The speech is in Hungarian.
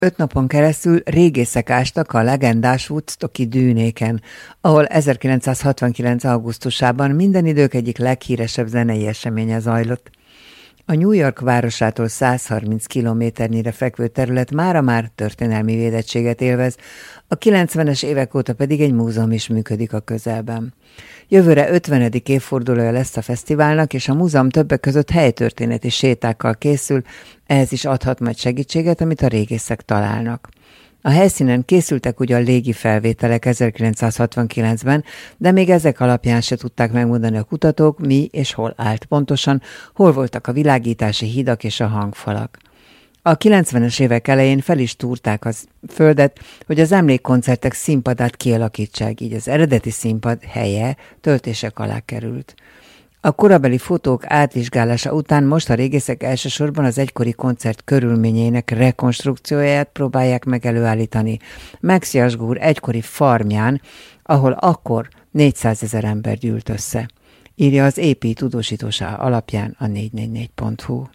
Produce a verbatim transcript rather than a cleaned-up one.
Öt napon keresztül régészek ástak a legendás Woodstocki dűnéken, ahol ezerkilencszázhatvankilenc. augusztusában minden idők egyik leghíresebb zenei eseménye zajlott. A New York városától százharminc kilométernyire fekvő terület mára már történelmi védettséget élvez, a kilencvenes évek óta pedig egy múzeum is működik a közelben. Jövőre ötvenedik évfordulója lesz a fesztiválnak, és a múzeum többek között helytörténeti sétákkal készül, ehhez is adhat majd segítséget, amit a régészek találnak. A helyszínen készültek ugyan légi felvételek ezerkilencszázhatvankilencben, de még ezek alapján se tudták megmondani a kutatók, mi és hol állt pontosan, hol voltak a világítási hidak és a hangfalak. A kilencvenes évek elején fel is túrták az földet, hogy az emlékkoncertek színpadát kialakítsák, így az eredeti színpad helye töltések alá került. A korabeli fotók átvizsgálása után most a régészek elsősorban az egykori koncert körülményeinek rekonstrukcióját próbálják meg előállítani Mexiasgúr egykori farmján, ahol akkor négyszázezer ember gyűlt össze. Írja az é pé tudósítása alapján a négy négy négy pont hu.